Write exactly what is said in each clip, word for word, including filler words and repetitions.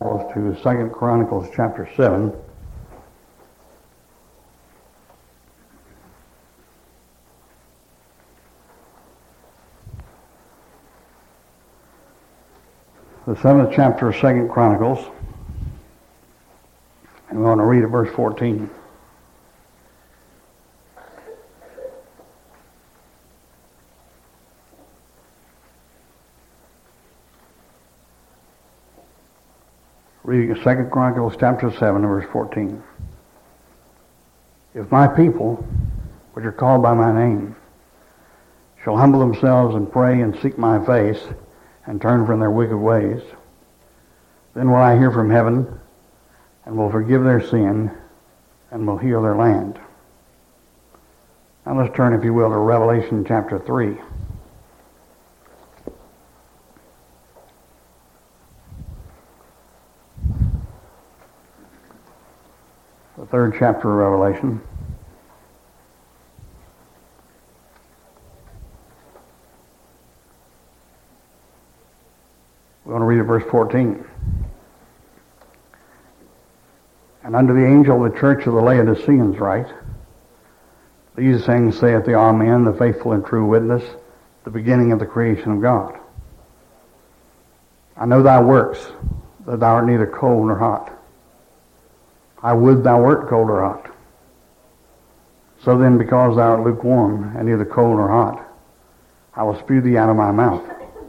To Second Chronicles chapter seven. The seventh chapter of Second Chronicles, and we want to read at verse fourteen. Reading Second Chronicles chapter seven, verse fourteen. If my people, which are called by my name, shall humble themselves and pray and seek my face and turn from their wicked ways, then will I hear from heaven and will forgive their sin and will heal their land. Now let's turn, if you will, to Revelation chapter three. The third chapter of Revelation. We're going to read at verse fourteen. And unto the angel of the church of the Laodiceans write, these things saith the Amen, the faithful and true witness, the beginning of the creation of God. I know thy works, that thou art neither cold nor hot. I would thou wert cold or hot. So then, because thou art lukewarm, and neither cold nor hot, I will spew thee out of my mouth.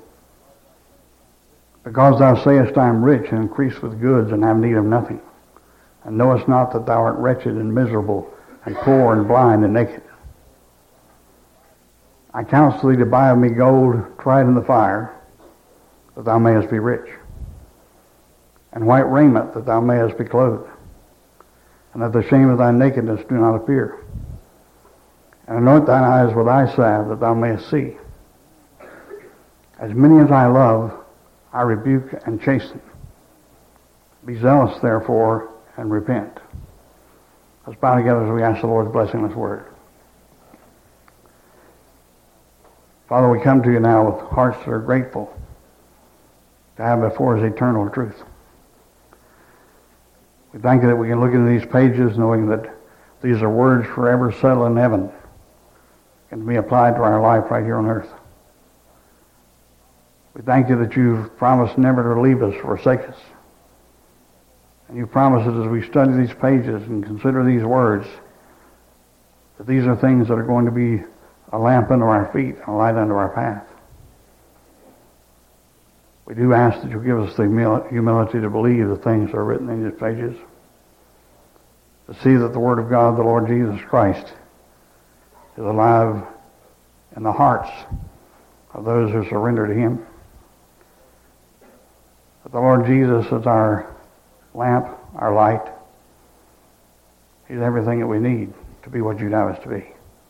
Because thou sayest, I am rich, and increase with goods, and have need of nothing, and knowest not that thou art wretched and miserable, and poor and blind and naked. I counsel thee to buy of me gold tried in the fire, that thou mayest be rich, and white raiment, that thou mayest be clothed, and that the shame of thy nakedness do not appear. And anoint thine eyes with eye salve, that thou mayest see. As many as I love, I rebuke and chasten. Be zealous, therefore, and repent. Let's bow together as we ask the Lord's blessing on His word. Father, we come to you now with hearts that are grateful to have before us eternal truth. We thank you that we can look into these pages knowing that these are words forever settled in heaven and to be applied to our life right here on earth. We thank you that you've promised never to leave us or forsake us. And you promise us as we study these pages and consider these words that these are things that are going to be a lamp unto our feet and a light unto our path. We do ask that you give us the humility to believe the things that are written in these pages, to see that the Word of God, the Lord Jesus Christ, is alive in the hearts of those who surrender to Him. That the Lord Jesus is our lamp, our light. He's everything that we need to be what you'd have us to be.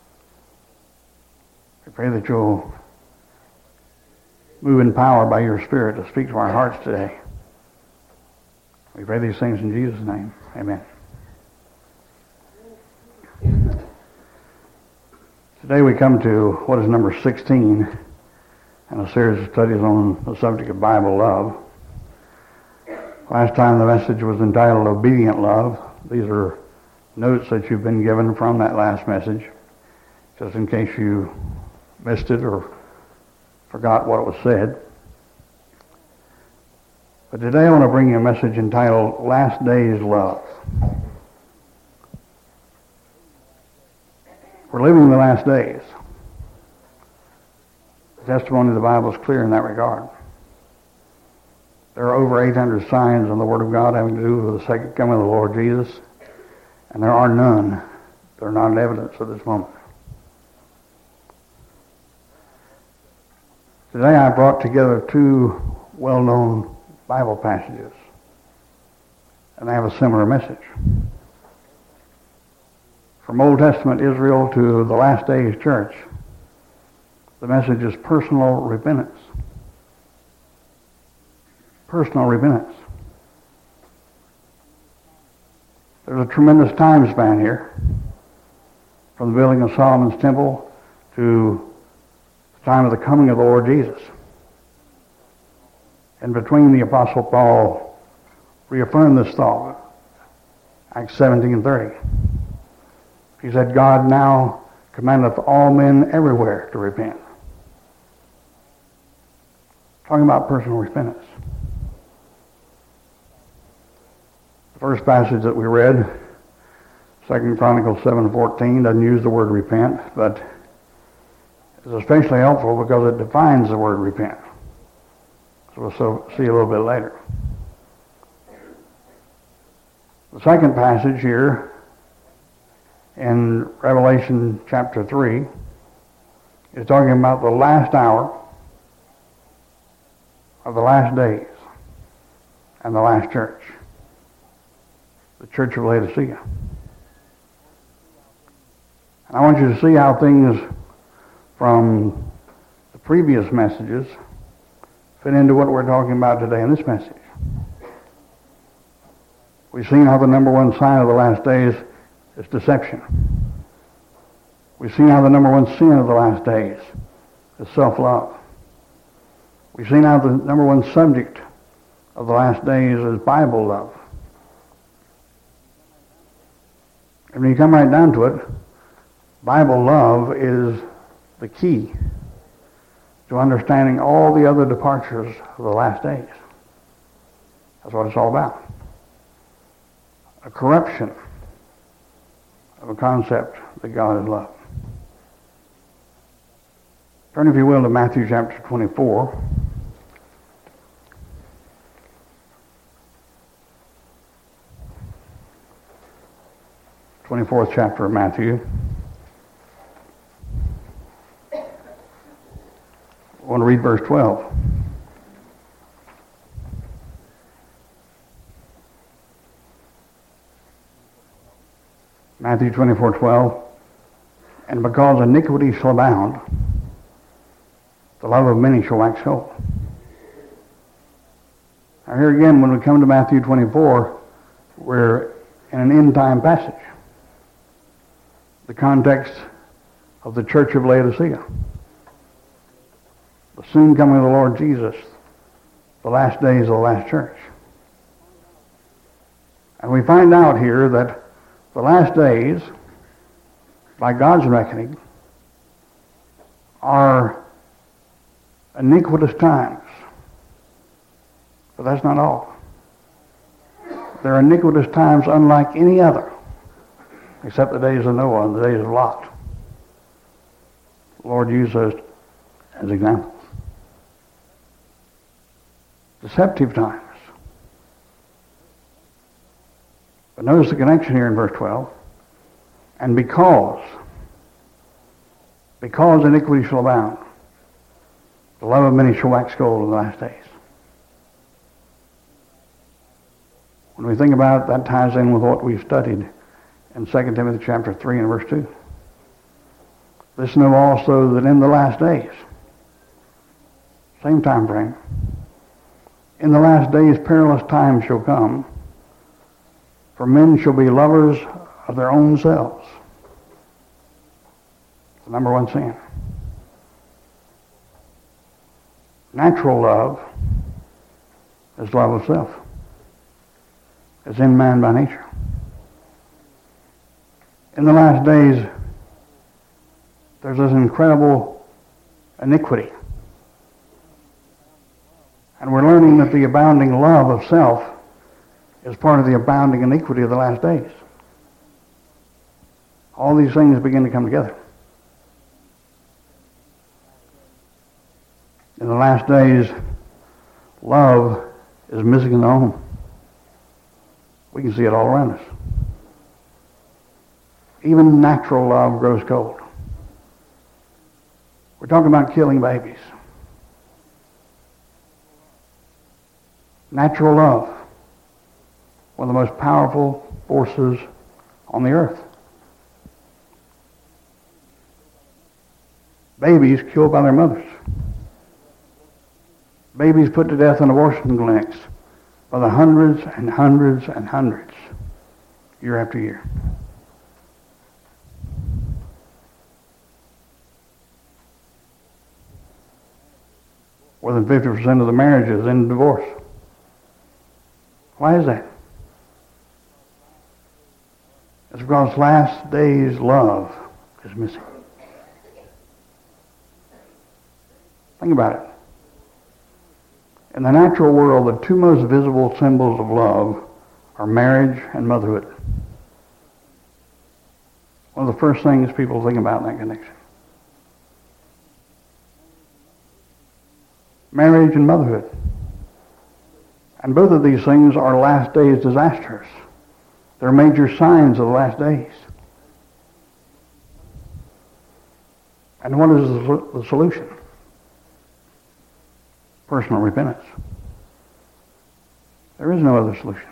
We pray that you'll move in power by your Spirit to speak to our hearts today. We pray these things in Jesus' name. Amen. Today we come to what is number sixteen in a series of studies on the subject of Bible love. Last time the message was entitled Obedient Love. These are notes that you've been given from that last message, just in case you missed it or forgot what was said. But today I want to bring you a message entitled Last Days Love. We're living in the last days. The testimony of the Bible is clear in that regard. There are over eight hundred signs in the Word of God having to do with the second coming of the Lord Jesus, and there are none that are not in evidence at this moment. Today I brought together two well-known Bible passages, and they have a similar message. From Old Testament Israel to the last days church, the message is personal repentance. Personal repentance. There's a tremendous time span here, from the building of Solomon's temple to time of the coming of the Lord Jesus. And between the Apostle Paul reaffirmed this thought. Acts seventeen thirty. He said, God now commandeth all men everywhere to repent. Talking about personal repentance. The first passage that we read, Second Chronicles seven fourteen, doesn't use the word repent, but is especially helpful because it defines the word repent. So we'll so, see a little bit later. The second passage here in Revelation chapter three is talking about the last hour of the last days and the last church, the church of Laodicea. And I want you to see how things from the previous messages fit into what we're talking about today in this message. We've seen how the number one sign of the last days is deception. We've seen how the number one sin of the last days is self-love. We've seen how the number one subject of the last days is Bible love. And when you come right down to it, Bible love is the key to understanding all the other departures of the last days. That's what it's all about. A corruption of a concept that God is love. Turn, if you will, to Matthew chapter twenty-four. twenty-fourth chapter of Matthew. I want to read verse twelve. Matthew twenty-four twelve. And because iniquity shall abound, the love of many shall wax cold. Now here again, when we come to Matthew twenty-four, we're in an end time passage. The context of the church of Laodicea. The soon coming of the Lord Jesus. The last days of the last church. And we find out here that the last days, by God's reckoning, are iniquitous times. But that's not all. They're iniquitous times unlike any other, except the days of Noah and the days of Lot. The Lord used those as examples. Deceptive times. But notice the connection here in verse twelve. And because, because iniquity shall abound, the love of many shall wax cold in the last days. When we think about it, that ties in with what we've studied in Second Timothy chapter three and verse two. This know also that in the last days, same time frame, in the last days perilous times shall come, for men shall be lovers of their own selves. The number one sin. Natural love is love of self. It's in man by nature. In the last days, there's this incredible iniquity. And we're learning that the abounding love of self is part of the abounding iniquity of the last days. All these things begin to come together. In the last days, love is missing in the home. We can see it all around us. Even natural love grows cold. We're talking about killing babies. Natural love, one of the most powerful forces on the earth. Babies killed by their mothers. Babies put to death in abortion clinics by the hundreds and hundreds and hundreds, year after year. More than fifty percent of the marriages end in divorce. Why is that? It's because last days love is missing. Think about it. In the natural world, the two most visible symbols of love are marriage and motherhood. One of the first things people think about in that connection. Marriage and motherhood. And both of these things are last days disasters. They're major signs of the last days. And what is the, the solution? Personal repentance. There is no other solution.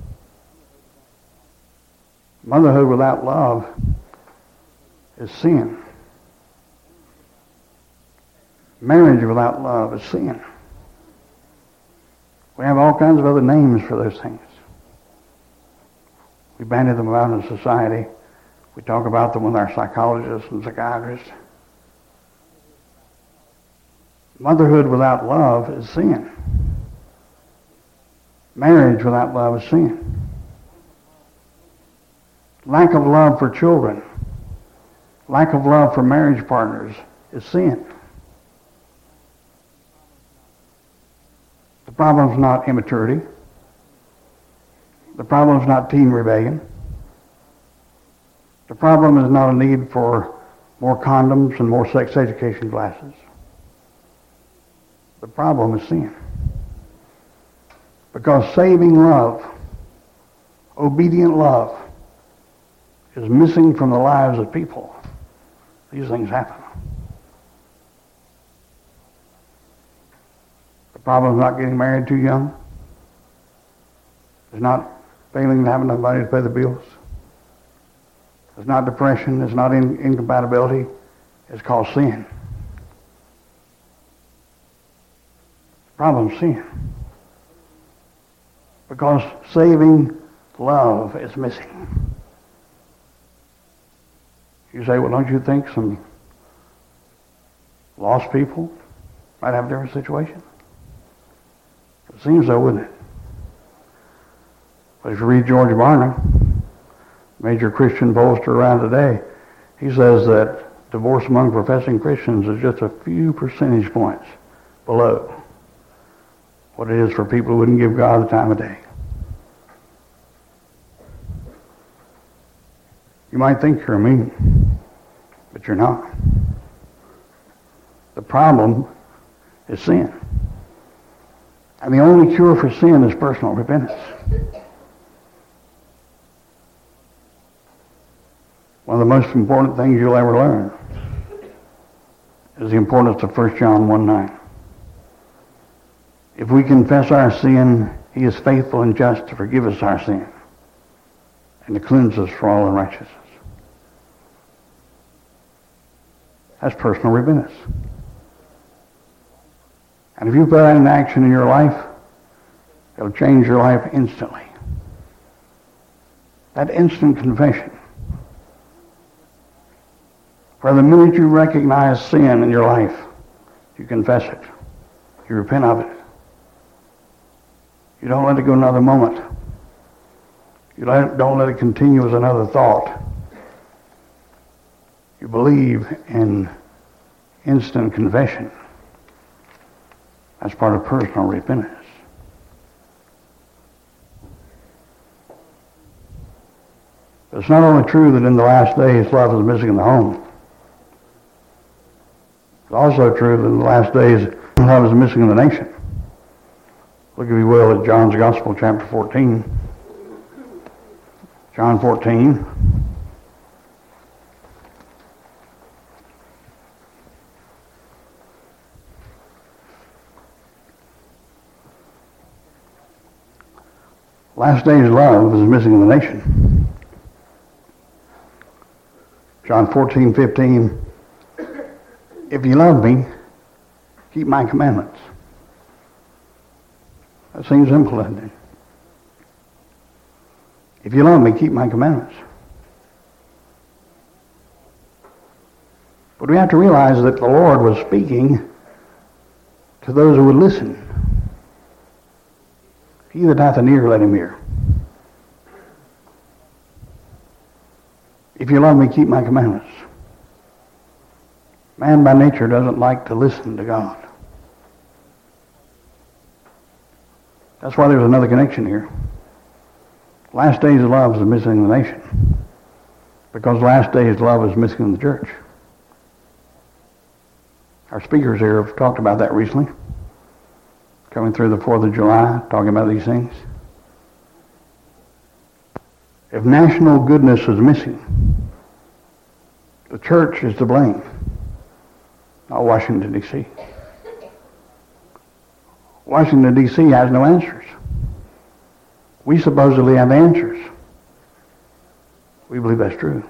Motherhood without love is sin. Marriage without love is sin. We have all kinds of other names for those things. We bandy them about in society. We talk about them with our psychologists and psychiatrists. Motherhood without love is sin. Marriage without love is sin. Lack of love for children, lack of love for marriage partners is sin. The problem is not immaturity. The problem is not teen rebellion. The problem is not a need for more condoms and more sex education classes. The problem is sin. Because saving love, obedient love, is missing from the lives of people, these things happen. The problem is not getting married too young. It's not failing to have enough money to pay the bills. It's not depression. It's not in, incompatibility. It's called sin. The problem is sin. Because saving love is missing. You say, well, don't you think some lost people might have a different situation? It seems so, wouldn't it? But if you read George Barna, major Christian pollster around today, he says that divorce among professing Christians is just a few percentage points below what it is for people who wouldn't give God the time of day. You might think you're mean, but you're not. The problem is sin. And the only cure for sin is personal repentance. One of the most important things you'll ever learn is the importance of First John one nine. If we confess our sin, he is faithful and just to forgive us our sin and to cleanse us from all unrighteousness. That's personal repentance. And if you put that in action in your life, it'll change your life instantly. That instant confession, where the minute you recognize sin in your life, you confess it. You repent of it. You don't let it go another moment. You don't let it continue as another thought. You believe in instant confession. That's part of personal repentance. It's not only true that in the last days love is missing in the home. It's also true that in the last days love is missing in the nation. Look, if you will, at John's Gospel, chapter fourteen. John fourteen. Last days love is missing in the nation. John fourteen fifteen. If you love me, keep my commandments. That seems simple, doesn't it? If you love me, keep my commandments. But we have to realize that the Lord was speaking to those who would listen. He that hath an ear, let him hear. If you love me, keep my commandments. Man by nature doesn't like to listen to God. That's why there's another connection here. Last days love is missing in the nation. Because last days love is missing in the church. Our speakers here have talked about that recently. Coming through the fourth of July, talking about these things. If national goodness is missing, the church is to blame, not Washington, D C Washington, D C has no answers. We supposedly have answers. We believe that's true.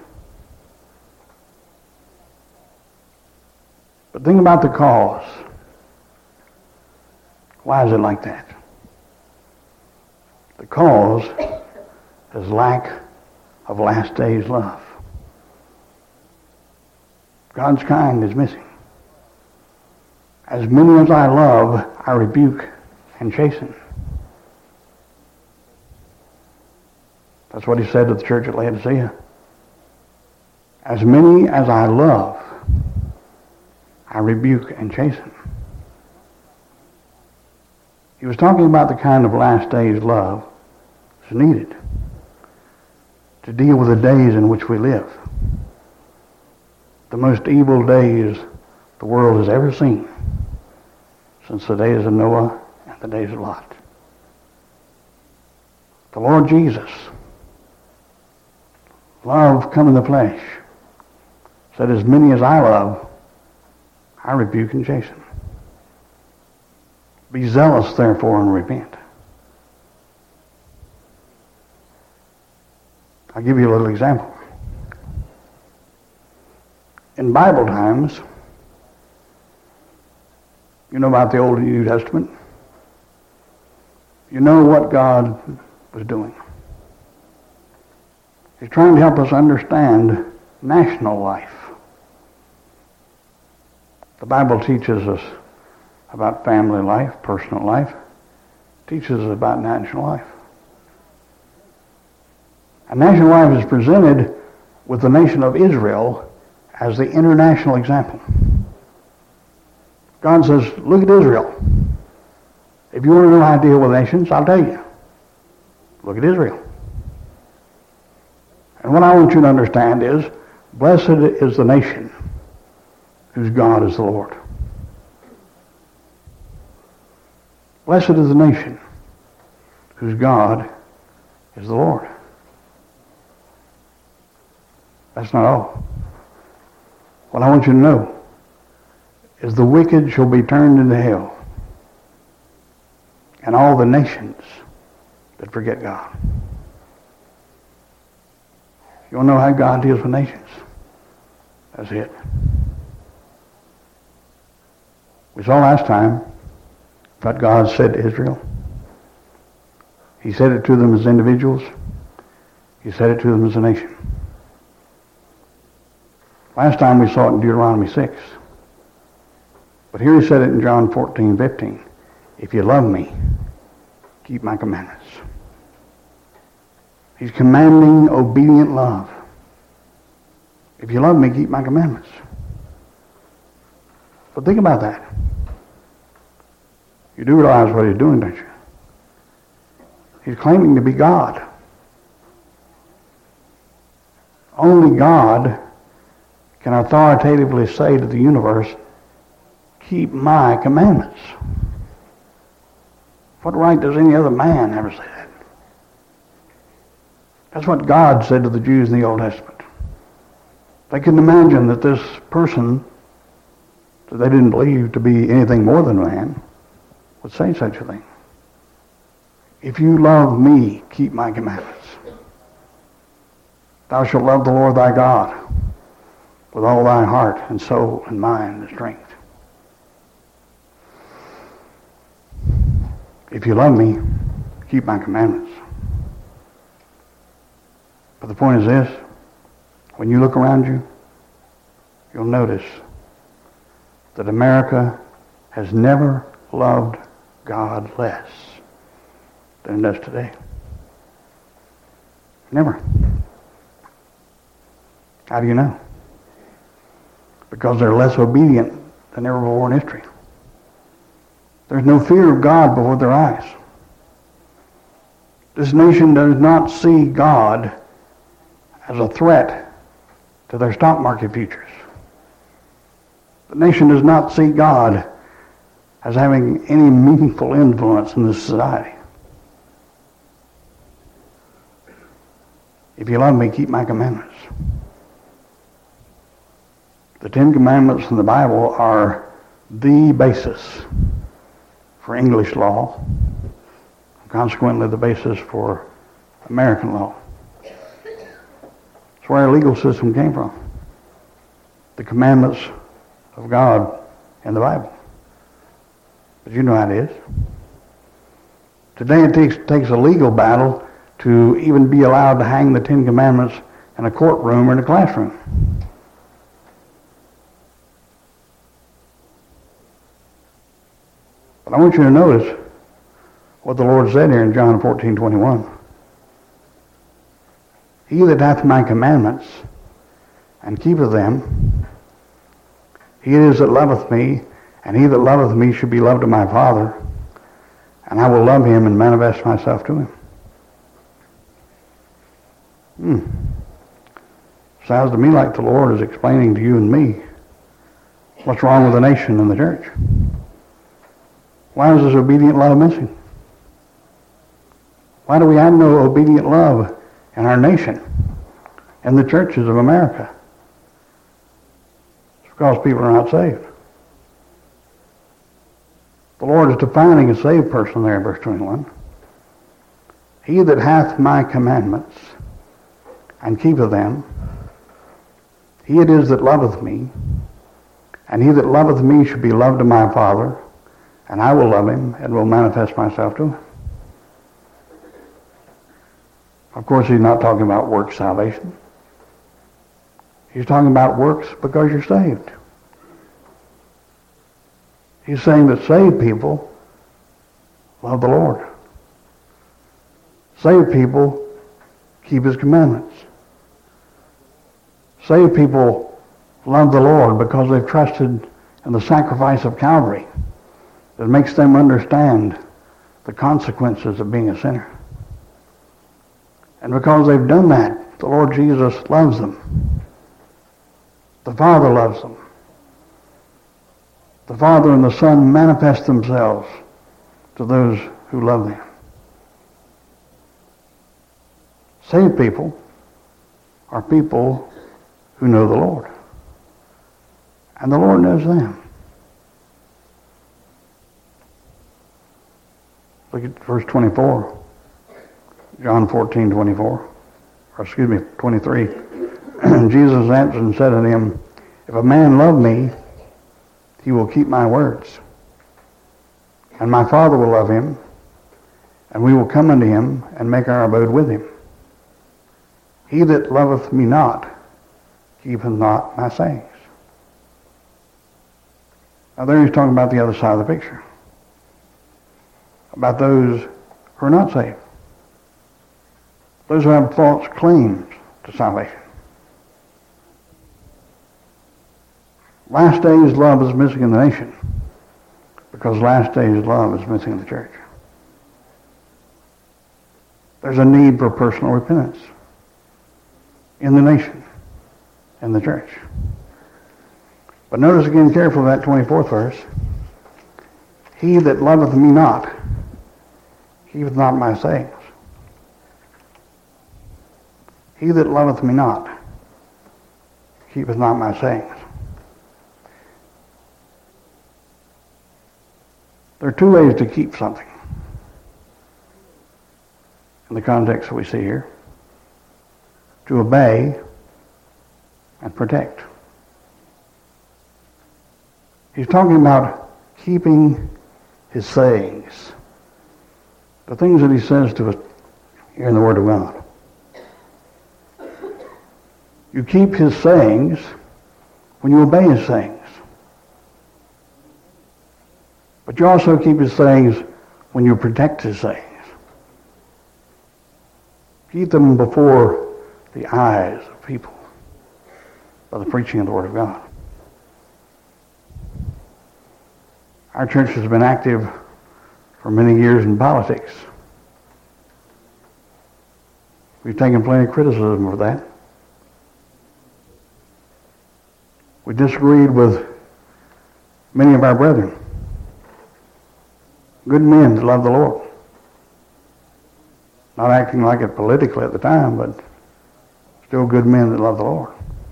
But think about the cause. Why is it like that? The cause is lack of last days love. God's kind is missing. As many as I love, I rebuke and chasten. That's what he said to the church at Laodicea. As many as I love, I rebuke and chasten. He was talking about the kind of last days love that's needed to deal with the days in which we live. The most evil days the world has ever seen since the days of Noah and the days of Lot. The Lord Jesus, love come in the flesh, said, as many as I love, I rebuke and chasten. Be zealous, therefore, and repent. I'll give you a little example. In Bible times, you know about the Old and New Testament. You know what God was doing. He's trying to help us understand national life. The Bible teaches us about family life, personal life. It teaches us about national life. And national life is presented with the nation of Israel as the international example. God says, look at Israel. If you want to know how to deal with nations, I'll tell you. Look at Israel. And what I want you to understand is, blessed is the nation whose God is the Lord. Blessed is the nation whose God is the Lord. That's not all. What I want you to know is the wicked shall be turned into hell, and all the nations that forget God. You want to know how God deals with nations? That's it. We saw last time what God said to Israel. He said it to them as individuals. He said it to them as a nation. Last time we saw it in Deuteronomy six. But here he said it in John fourteen fifteen. If you love me, keep my commandments. He's commanding obedient love. If you love me, keep my commandments. But think about that. You do realize what he's doing, don't you? He's claiming to be God. Only God can authoritatively say to the universe, keep my commandments. What right does any other man ever say that? That's what God said to the Jews in the Old Testament. They couldn't imagine that this person that they didn't believe to be anything more than a man would say such a thing. If you love me, keep my commandments. Thou shalt love the Lord thy God with all thy heart and soul and mind and strength. If you love me, keep my commandments. But the point is this, when you look around you, you'll notice that America has never loved God less than it does today. Never. How do you know? Because they're less obedient than ever before in history. There's no fear of God before their eyes. This nation does not see God as a threat to their stock market futures. The nation does not see God as having any meaningful influence in this society. If you love me, keep my commandments. The Ten Commandments in the Bible are the basis for English law, and consequently the basis for American law. That's where our legal system came from. The commandments of God in the Bible. But you know how it is. Today it takes, takes a legal battle to even be allowed to hang the Ten Commandments in a courtroom or in a classroom. But I want you to notice what the Lord said here in John fourteen twenty-one. He that hath my commandments and keepeth them, he it is that loveth me, and he that loveth me should be loved of my Father, and I will love him and manifest myself to him. Hmm. Sounds to me like the Lord is explaining to you and me what's wrong with the nation and the church. Why is this obedient love missing? Why do we have no obedient love in our nation, in the churches of America? It's because people are not saved. The Lord is defining a saved person there in verse twenty-one. He that hath my commandments and keepeth them, he it is that loveth me, and he that loveth me should be loved of my Father, and I will love him and will manifest myself to him. Of course, he's not talking about works salvation. He's talking about works because you're saved. He's saying that saved people love the Lord. Saved people keep his commandments. Saved people love the Lord because they've trusted in the sacrifice of Calvary that makes them understand the consequences of being a sinner. And because they've done that, the Lord Jesus loves them. The Father loves them. The Father and the Son manifest themselves to those who love them. Saved people are people who know the Lord. And the Lord knows them. Look at verse twenty-four. John fourteen twenty-four. Or excuse me, twenty-three. Jesus answered and said unto him, if a man love me, he will keep my words. And my Father will love him, and we will come unto him and make our abode with him. He that loveth me not, keepeth not my sayings. Now there he's talking about the other side of the picture. About those who are not saved. Those who have false claims to salvation. Last days love is missing in the nation because last days love is missing in the church. There's a need for personal repentance in the nation, in the church. But notice again carefully that twenty-fourth verse. He that loveth me not, keepeth not my sayings. He that loveth me not, keepeth not my sayings. There are two ways to keep something in the context that we see here. To obey and protect. He's talking about keeping his sayings. The things that he says to us here in the Word of God. You keep his sayings when you obey his sayings. But you also keep his sayings when you protect his sayings. Keep them before the eyes of people by the preaching of the Word of God. Our church has been active for many years in politics. We've taken plenty of criticism for that. We disagreed with many of our brethren. Good men that love the Lord. Not acting like it politically at the time, but still good men that love the Lord.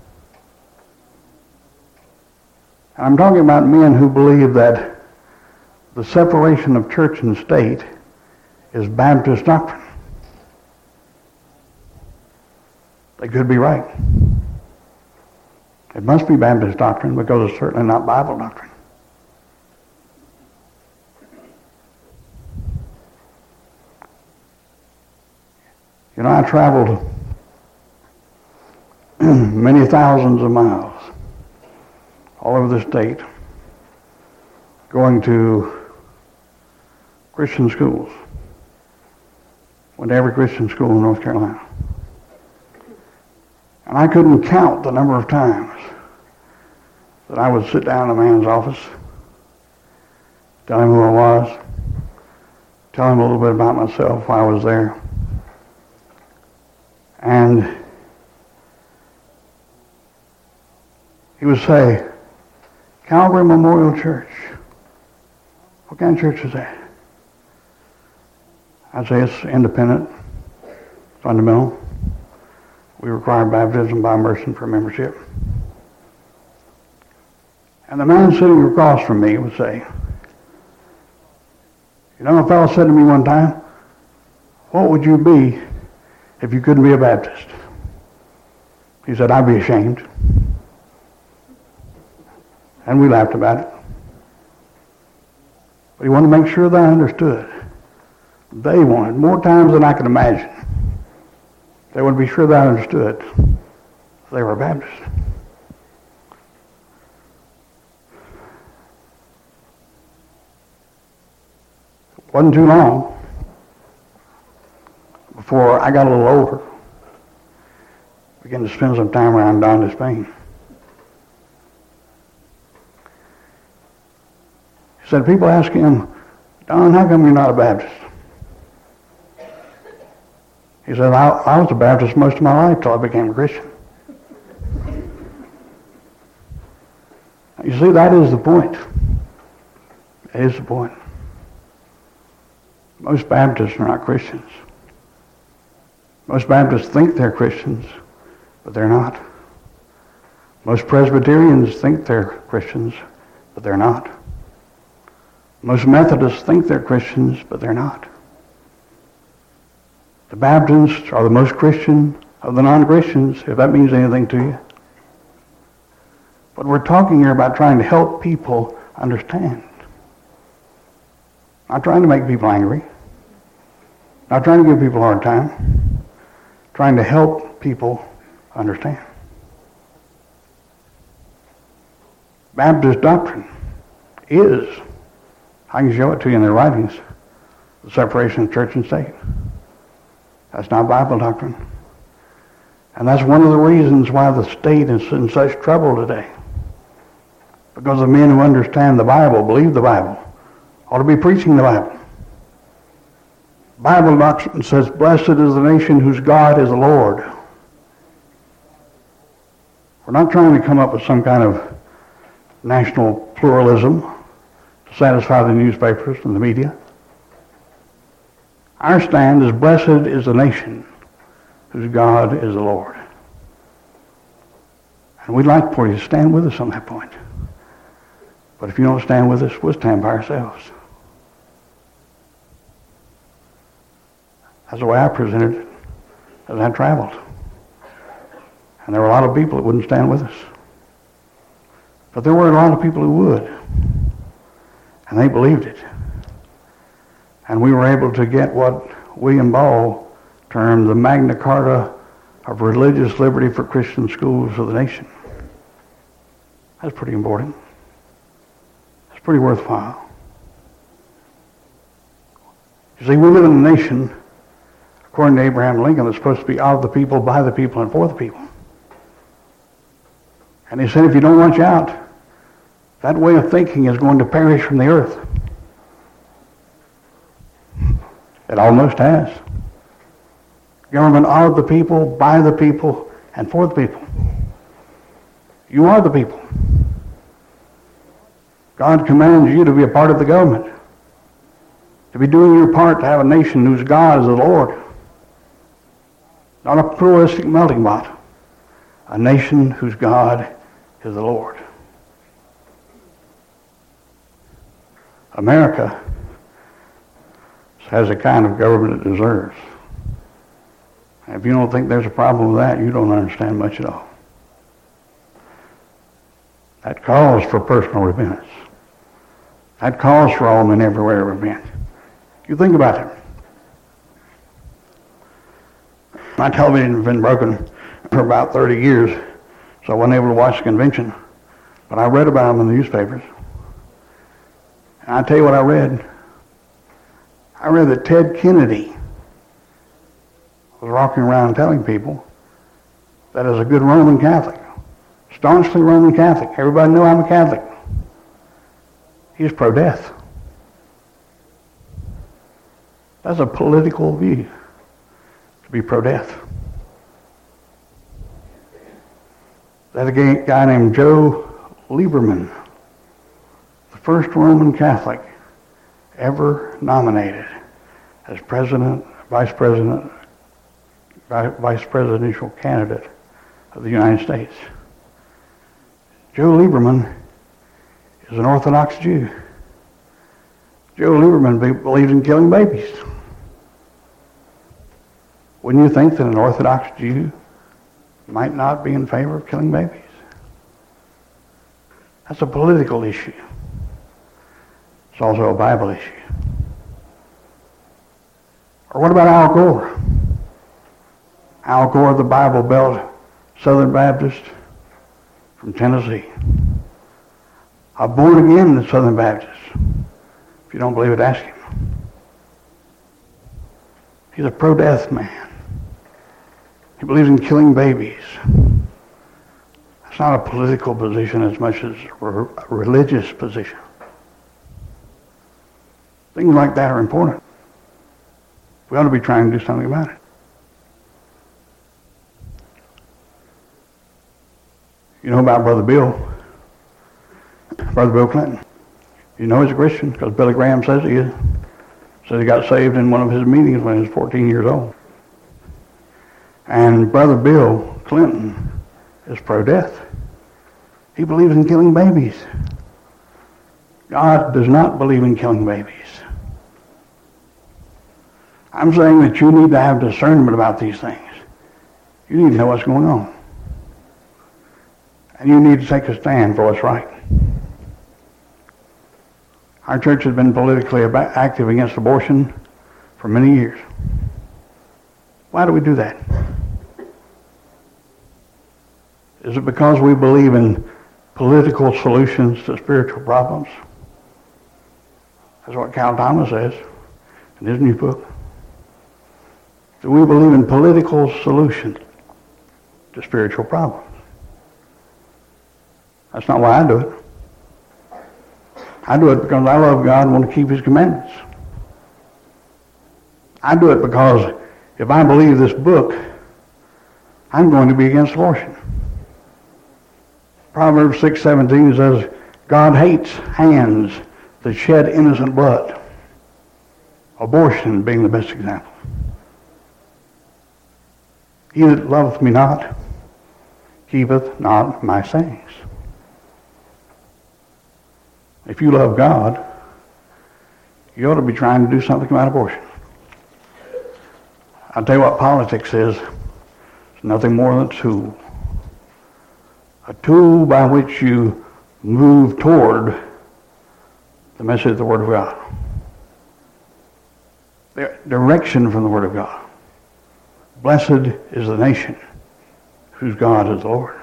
And I'm talking about men who believe that the separation of church and state is Baptist doctrine. They could be right. It must be Baptist doctrine because it's certainly not Bible doctrine. You know, I traveled many thousands of miles all over the state going to Christian schools. Went to every Christian school in North Carolina. And I couldn't count the number of times that I would sit down in a man's office, tell him who I was, tell him a little bit about myself while I was there. And he would say, Calvary Memorial Church. What kind of church is that? I'd say it's independent, fundamental. We require baptism by immersion for membership. And the man sitting across from me would say, you know, a fellow said to me one time, what would you be if you couldn't be a Baptist? He said, I'd be ashamed. And we laughed about it. But he wanted to make sure that I understood. They wanted, more times than I could imagine, they would be sure that I understood they were Baptist. It wasn't too long before I got a little older, began to spend some time around Don Despain. He said, people ask him, Don, how come you're not a Baptist? He said, I, I was a Baptist most of my life till I became a Christian. You see, that is the point. That is the point. Most Baptists are not Christians. Most Baptists think they're Christians, but they're not. Most Presbyterians think they're Christians, but they're not. Most Methodists think they're Christians, but they're not. The Baptists are the most Christian of the non-Christians, if that means anything to you. But we're talking here about trying to help people understand. Not trying to make people angry. Not trying to give people a hard time. Trying to help people understand. Baptist doctrine is, I can show it to you in their writings, the separation of church and state. That's not Bible doctrine. And that's one of the reasons why the state is in such trouble today. Because the men who understand the Bible, believe the Bible, ought to be preaching the Bible. Bible doctrine says, blessed is the nation whose God is the Lord. We're not trying to come up with some kind of national pluralism to satisfy the newspapers and the media. Our stand is, blessed is the nation whose God is the Lord. And we'd like for you to stand with us on that point. But if you don't stand with us, we'll stand by ourselves. That's the way I presented it as I traveled. And there were a lot of people that wouldn't stand with us. But there were a lot of people who would. And they believed it. And we were able to get what William Ball termed the Magna Carta of religious liberty for Christian schools of the nation. That's pretty important. It's pretty worthwhile. You see, we live in a nation according to Abraham Lincoln, it's supposed to be of the people, by the people, and for the people. And he said, if you don't watch out, that way of thinking is going to perish from the earth. It almost has. Government of the people, by the people, and for the people. You are the people. God commands you to be a part of the government, to be doing your part to have a nation whose God is the Lord, not a pluralistic melting pot, a nation whose God is the Lord. America has a kind of government it deserves. And if you don't think there's a problem with that, you don't understand much at all. That calls for personal repentance. That calls for all men everywhere to repent. You think about it. My television has been broken for about thirty years, so I wasn't able to watch the convention. But I read about them in the newspapers. And I tell you what I read. I read that Ted Kennedy was walking around telling people that as a good Roman Catholic, staunchly Roman Catholic, everybody knows I'm a Catholic, he's pro-death. That's a political view, to be pro-death. That a guy named Joe Lieberman, the first Roman Catholic ever nominated as president, vice president, vice presidential candidate of the United States. Joe Lieberman is an Orthodox Jew. Joe Lieberman be, believes in killing babies. Wouldn't you think that an Orthodox Jew might not be in favor of killing babies? That's a political issue. It's also a Bible issue. Or what about Al Gore? Al Gore, the Bible Belt Southern Baptist from Tennessee. A born-again Southern Baptist. If you don't believe it, ask him. He's a pro-death man. He believes in killing babies. That's not a political position as much as a religious position. Things like that are important. We ought to be trying to do something about it. You know about Brother Bill, Brother Bill Clinton. You know he's a Christian because Billy Graham says he is. Says he got saved in one of his meetings when he was fourteen years old. And Brother Bill Clinton is pro-death. He believes in killing babies. God does not believe in killing babies. I'm saying that you need to have discernment about these things. You need to know what's going on. And you need to take a stand for what's right. Our church has been politically active against abortion for many years. Why do we do that? Is it because we believe in political solutions to spiritual problems? That's what Cal Thomas says in his new book. Do we believe in political solutions to spiritual problems? That's not why I do it. I do it because I love God and want to keep His commandments. I do it because if I believe this book, I'm going to be against abortion. Proverbs six seventeen says, God hates hands that shed innocent blood. Abortion being the best example. He that loveth me not, keepeth not my sayings. If you love God, you ought to be trying to do something about abortion. I'll tell you what politics is. It's nothing more than a tool. A tool by which you move toward the message of the Word of God. The direction from the Word of God. Blessed is the nation whose God is the Lord.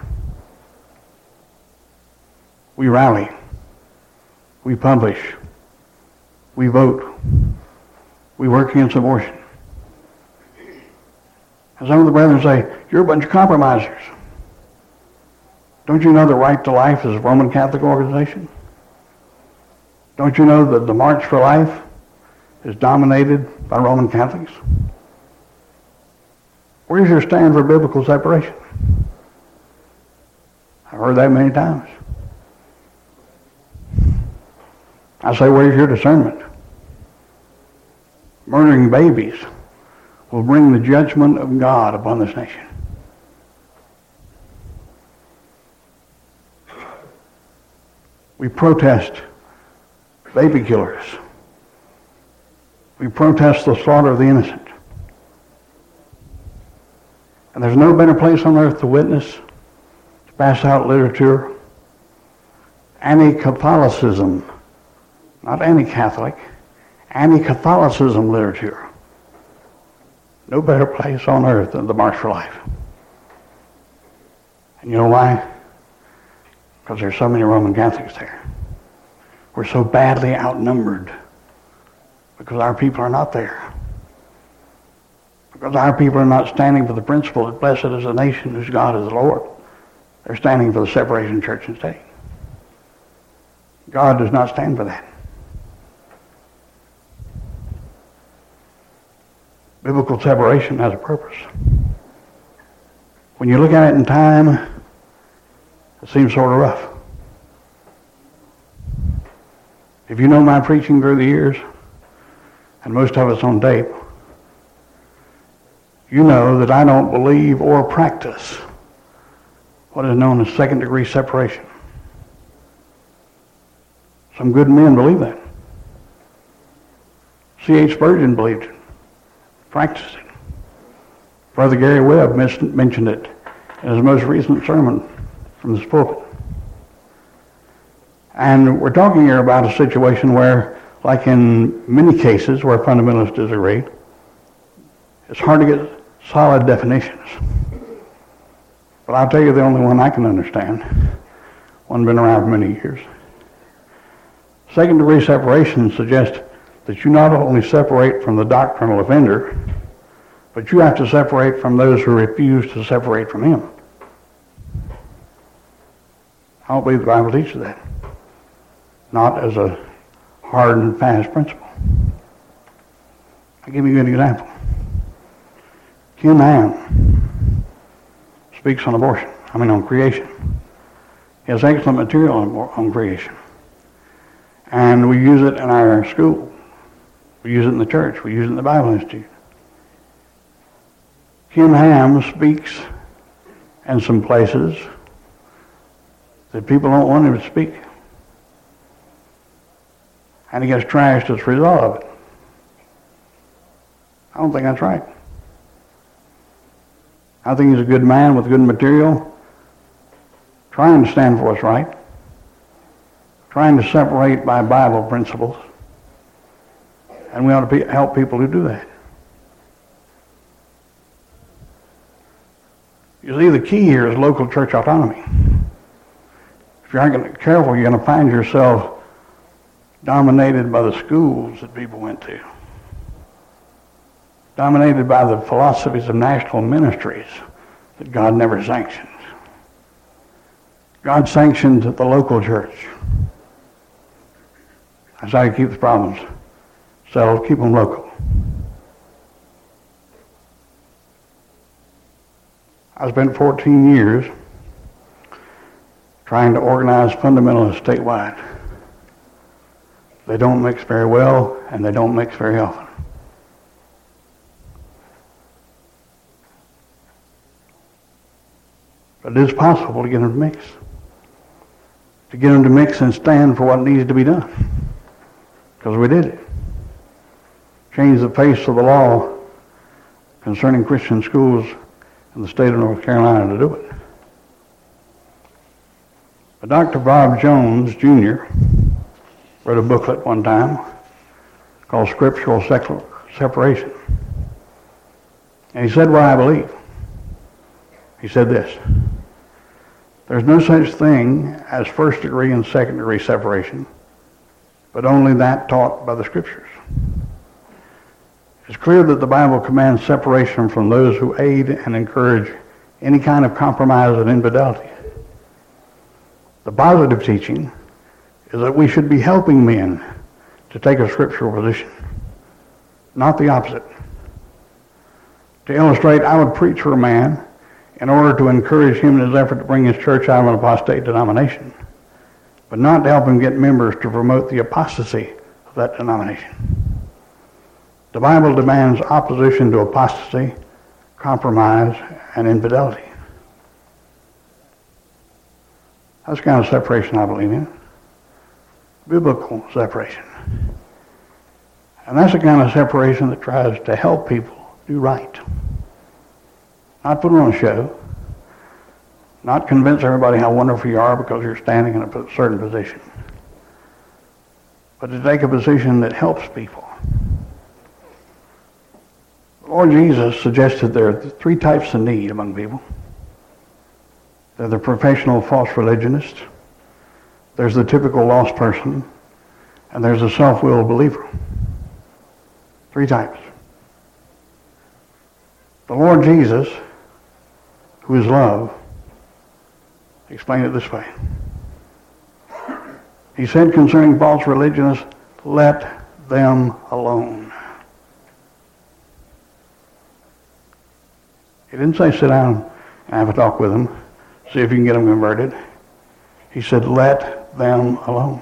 We rally. We publish. We vote. We work against abortion. And some of the brethren say, you're a bunch of compromisers. Don't you know the Right to Life is a Roman Catholic organization? Don't you know that the March for Life is dominated by Roman Catholics? Where's your stand for biblical separation? I've heard that many times. I say, where's your discernment? Murdering babies will bring the judgment of God upon this nation. We protest baby killers. We protest the slaughter of the innocent. And there's no better place on earth to witness, to pass out literature, anti-Catholicism, not anti-Catholic, anti-Catholicism literature. No better place on earth than the March for Life. And you know why? Because there's so many Roman Catholics there. We're so badly outnumbered because our people are not there. Because our people are not standing for the principle that blessed is a nation whose God is the Lord. They're standing for the separation of church and state. God does not stand for that. Biblical separation has a purpose. When you look at it in time, it seems sort of rough. If you know my preaching through the years, and most of it's on tape, you know that I don't believe or practice what is known as second degree separation. Some good men believe that. C H Spurgeon believed it, practiced it. Brother Gary Webb mentioned it in his most recent sermon from this pulpit. And we're talking here about a situation where, like in many cases where fundamentalists disagree, it's hard to get solid definitions. But I'll tell you the only one I can understand, one been around for many years. Second degree separation suggests that you not only separate from the doctrinal offender, but you have to separate from those who refuse to separate from him. I don't believe the Bible teaches that. Not as a hard and fast principle. I'll give you a good example. Ken Ham speaks on abortion, I mean on creation. He has excellent material on, on creation. And we use it in our school. We use it in the church. We use it in the Bible Institute. Ken Ham speaks in some places that people don't want him to speak. And he gets trashed as a result of it. I don't think that's right. I think he's a good man with good material, trying to stand for what's right, trying to separate by Bible principles, and we ought to be, help people who do that. You see, the key here is local church autonomy. If you aren't careful, you're going to find yourself dominated by the schools that people went to, dominated by the philosophies of national ministries that God never sanctioned. God sanctioned the local church. That's how you keep the problems settled, keep them local. I spent fourteen years trying to organize fundamentalists statewide. They don't mix very well, and they don't mix very often. But it is possible to get them to mix. To get them to mix and stand for what needs to be done. Because we did it. Changed the face of the law concerning Christian schools in the state of North Carolina to do it. But Doctor Bob Jones, Junior, wrote a booklet one time called Scriptural Separation. And he said what I believe. He said this: there's no such thing as first degree and second degree separation, but only that taught by the Scriptures. It's clear that the Bible commands separation from those who aid and encourage any kind of compromise and infidelity. The positive teaching is that we should be helping men to take a scriptural position, not the opposite. To illustrate, I would preach for a man in order to encourage him in his effort to bring his church out of an apostate denomination, but not to help him get members to promote the apostasy of that denomination. The Bible demands opposition to apostasy, compromise, and infidelity. That's the kind of separation I believe in. Biblical separation. And that's the kind of separation that tries to help people do right. Not put on a show. Not convince everybody how wonderful you are because you're standing in a certain position. But to take a position that helps people. The Lord Jesus suggested there are three types of need among people. They're the professional false religionist, there's the typical lost person, and there's the self-willed believer. Three types. The Lord Jesus, who is love, explained it this way. He said concerning false religionists, let them alone. He didn't say sit down and have a talk with them, see if you can get them converted. He said let them alone.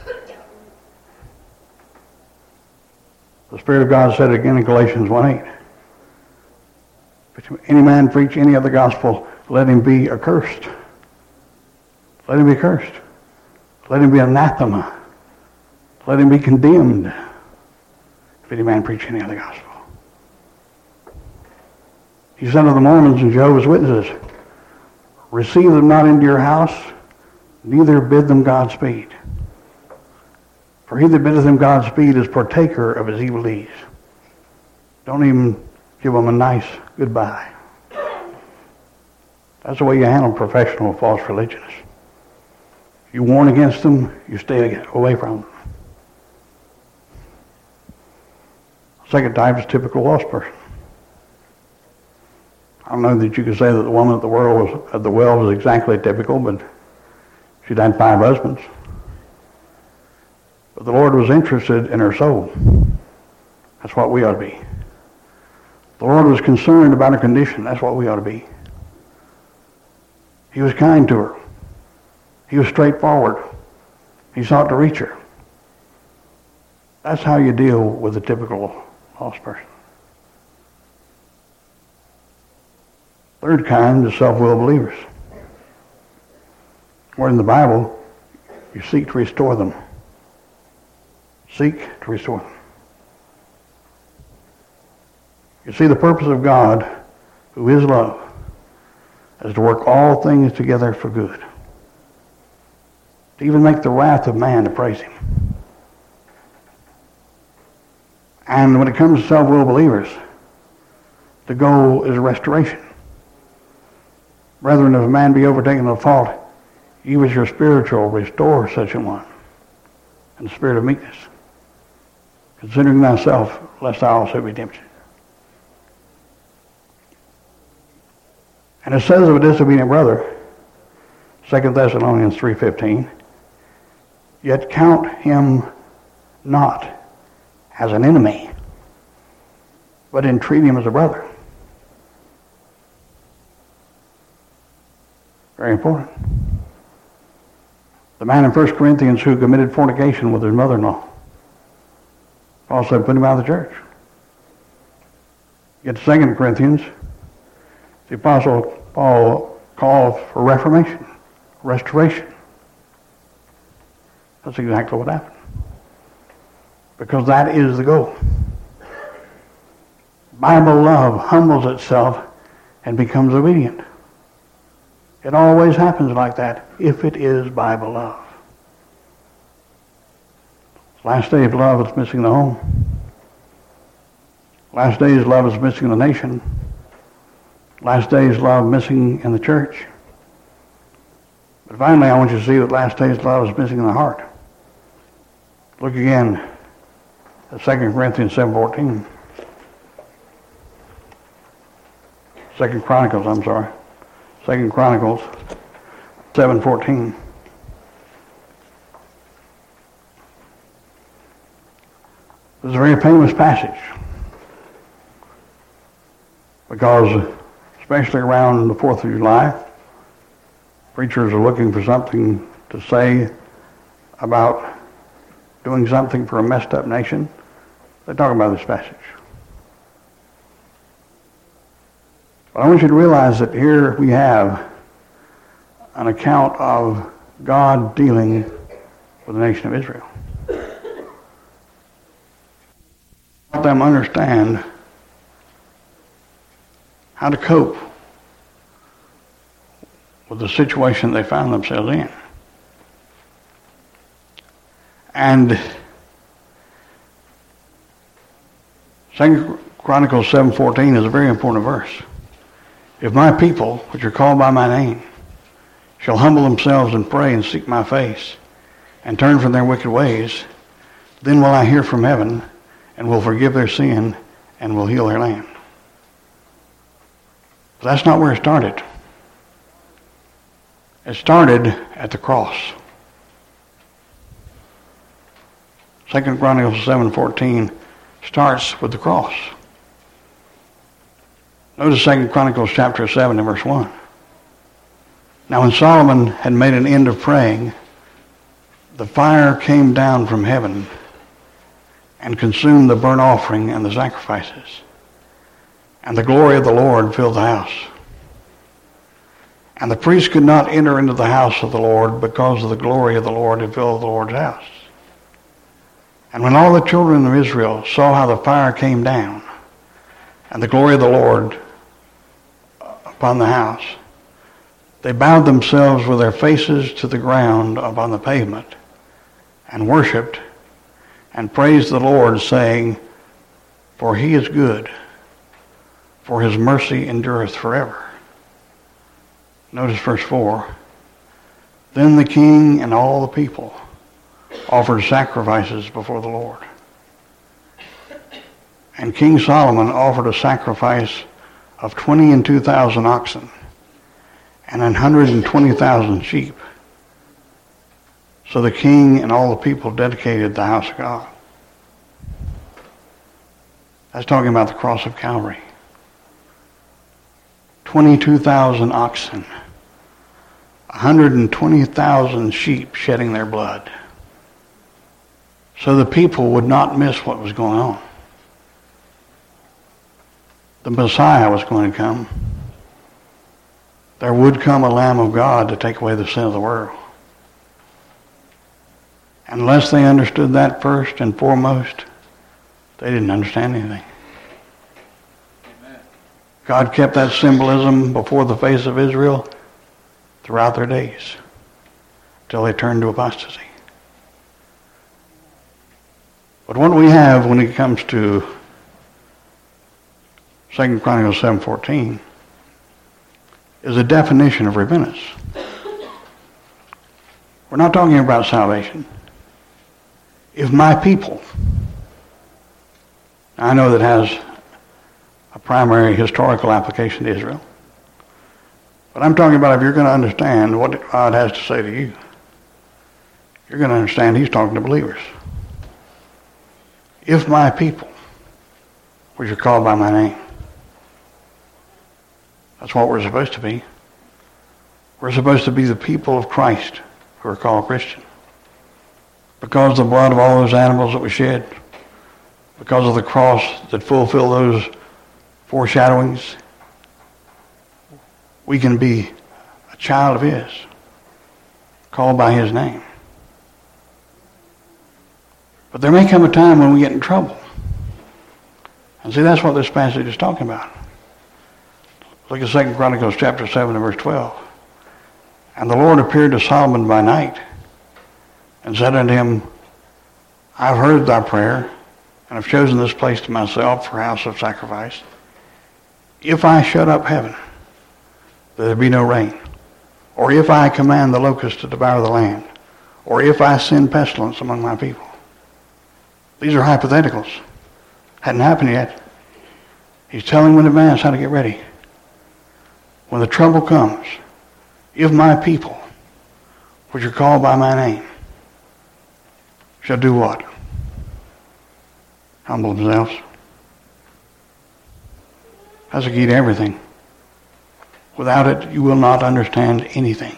The Spirit of God said it again in Galatians one eight. If any man preach any other gospel, let him be accursed. Let him be cursed. Let him be anathema. Let him be condemned. If any man preach any other gospel. He said to the Mormons and Jehovah's Witnesses, receive them not into your house, neither bid them Godspeed. For he that biddeth them Godspeed is partaker of his evil deeds. Don't even give them a nice goodbye. That's the way you handle professional false religionists. You warn against them, you stay away from them. Second type is typical lost person. I don't know that you could say that the woman at the, world was, at the well was exactly typical, but she'd had five husbands. But the Lord was interested in her soul. That's what we ought to be. The Lord was concerned about her condition. That's what we ought to be. He was kind to her. He was straightforward. He sought to reach her. That's how you deal with a typical lost person. Third kind is self-willed believers. Where in the Bible, you seek to restore them. Seek to restore them. You see, the purpose of God, who is love, is to work all things together for good. To even make the wrath of man to praise him. And when it comes to self-willed believers, the goal is restoration. Brethren, if a man be overtaken of fault, ye with your spiritual restore such a one in the spirit of meekness, considering thyself, lest thou also be tempted. And it says of a disobedient brother, Second Thessalonians three fifteen, yet count him not as an enemy, but entreat him as a brother. Very important. The man in First Corinthians who committed fornication with his mother-in-law, Paul said, put him out of the church. Get to Second Corinthians, the Apostle Paul called for reformation, restoration. That's exactly what happened. Because that is the goal. Bible love humbles itself and becomes obedient. It always happens like that if it is Bible love. Last days love is missing the home. Last days love is missing the nation. Last days love missing in the church. But finally I want you to see that last days love is missing in the heart. Look again at Second Corinthians seven fourteen. Second Chronicles, I'm sorry. Second Chronicles seven fourteen. It's a very famous passage because, especially around the fourth of July, preachers are looking for something to say about doing something for a messed up nation. They talk about this passage. But I want you to realize that here we have an account of God dealing with the nation of Israel. Help them understand how to cope with the situation they found themselves in. And Second Chronicles seven fourteen is a very important verse. If my people, which are called by my name, shall humble themselves and pray and seek my face and turn from their wicked ways, then will I hear from heaven and will forgive their sin and will heal their land. But that's not where it started. It started at the cross. Second Chronicles seven fourteen starts with the cross. Notice Second Chronicles chapter seven and verse one. Now when Solomon had made an end of praying, the fire came down from heaven and consumed the burnt offering and the sacrifices. And the glory of the Lord filled the house. And the priest could not enter into the house of the Lord because of the glory of the Lord had filled the Lord's house. And when all the children of Israel saw how the fire came down and the glory of the Lord upon the house, they bowed themselves with their faces to the ground upon the pavement and worshipped and praised the Lord, saying, for he is good, for his mercy endureth forever. Notice verse four. Then the king and all the people offered sacrifices before the Lord. And King Solomon offered a sacrifice of twenty and two thousand oxen and an hundred and twenty thousand sheep. So the king and all the people dedicated the house of God. That's talking about the cross of Calvary. twenty-two thousand oxen, one hundred twenty thousand sheep shedding their blood. So the people would not miss what was going on. The Messiah was going to come. There would come a Lamb of God to take away the sin of the world. Unless they understood that first and foremost, they didn't understand anything. Amen. God kept that symbolism before the face of Israel throughout their days until they turned to apostasy. But what we have when it comes to Second Chronicles seven fourteen is a definition of repentance. We're not talking about salvation. If my people, I know that has a primary historical application to Israel, but I'm talking about if you're going to understand what God has to say to you, you're going to understand he's talking to believers. If my people, which are called by my name, that's what we're supposed to be. We're supposed to be the people of Christ who are called Christian. Because of the blood of all those animals that were shed, because of the cross that fulfilled those foreshadowings, we can be a child of his, called by his name. But there may come a time when we get in trouble. And see, that's what this passage is talking about. Look at Second Chronicles chapter seven and verse twelve. And the Lord appeared to Solomon by night and said unto him, I have heard thy prayer, and have chosen this place to myself for a house of sacrifice. If I shut up heaven, that there be no rain, or if I command the locusts to devour the land, or if I send pestilence among my people. These are hypotheticals. Hadn't happened yet. He's telling them in advance how to get ready. when the trouble comes, if my people, which are called by my name, shall do what? Humble themselves. That's the key to everything. Without it, you will not understand anything.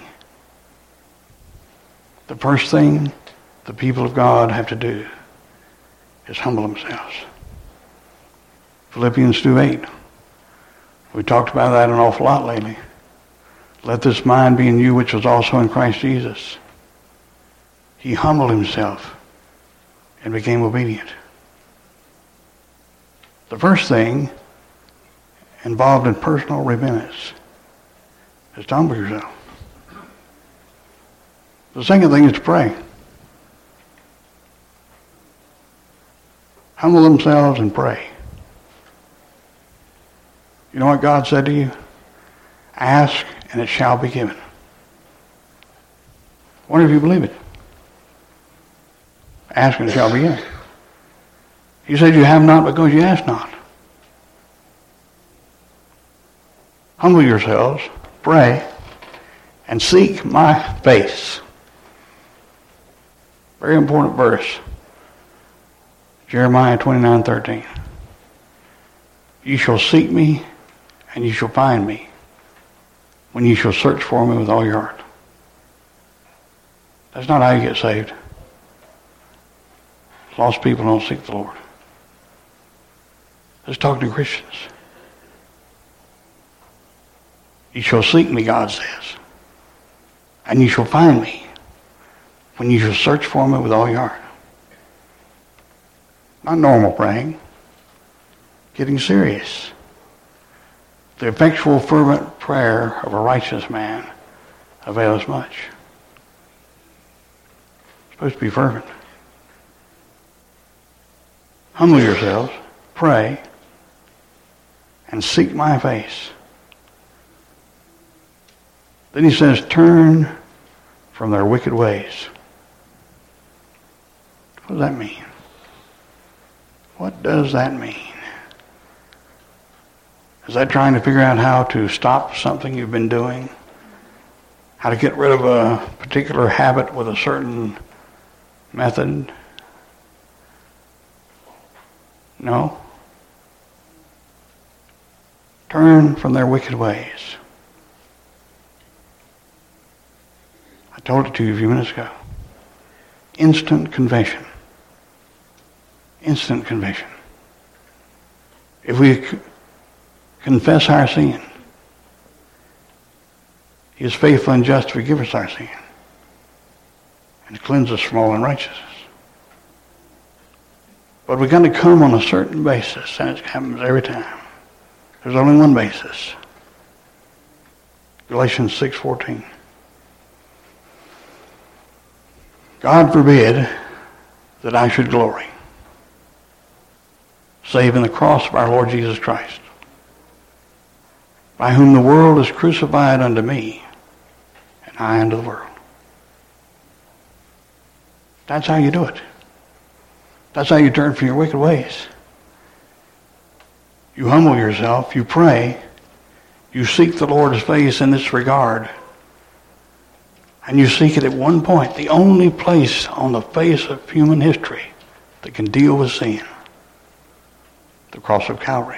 The first thing the people of God have to do is humble themselves. Philippians two eight. We talked about that an awful lot lately. Let this mind be in you which was also in Christ Jesus. He humbled himself and became obedient. The first thing involved in personal repentance is to humble yourself. The second thing is to pray. Humble themselves and pray. You know what God said to you? Ask and it shall be given. Wonder if you believe it. Ask and it shall be given. He said you have not because you ask not. Humble yourselves, pray, and seek my face. Very important verse. Jeremiah twenty-nine thirteen. You shall seek me, and you shall find me, when you shall search for me with all your heart. That's not how you get saved. Lost people don't seek the Lord. Let's talk to Christians. You shall seek me, God says, and you shall find me when you shall search for me with all your heart. Not normal praying. Getting serious. The effectual fervent prayer of a righteous man avails much. It's supposed to be fervent. Humble yourselves, pray, and seek my face. Then he says, turn from their wicked ways. What does that mean? What does that mean? Is that trying to figure out how to stop something you've been doing? How to get rid of a particular habit with a certain method? No. Turn from their wicked ways. I told it to you a few minutes ago. Instant confession. Instant confession. If we c- confess our sin, he is faithful and just to forgive us our sin and to cleanse us from all unrighteousness. But we're going to come on a certain basis, and it happens every time. There's only one basis. Galatians six fourteen. God forbid that I should glory, save in the cross of our Lord Jesus Christ, by whom the world is crucified unto me, and I unto the world. That's how you do it. That's how you turn from your wicked ways. You humble yourself, you pray, you seek the Lord's face in this regard, and you seek it at one point, the only place on the face of human history that can deal with sin, the cross of Calvary.